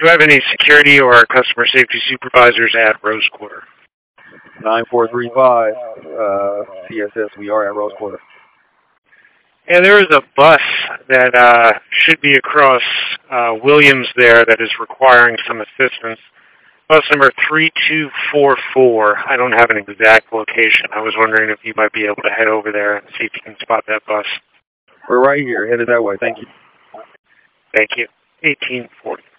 Do you have any security or customer safety supervisors at Rose Quarter? 9435 CSS, we are at Rose Quarter. Yeah, there is a bus that should be across Williams there that is requiring some assistance. Bus number 3244. I don't have an exact location. I was wondering if you might be able to head over there and see if you can spot that bus. We're right here, headed that way. Thank you. Thank you. 1840.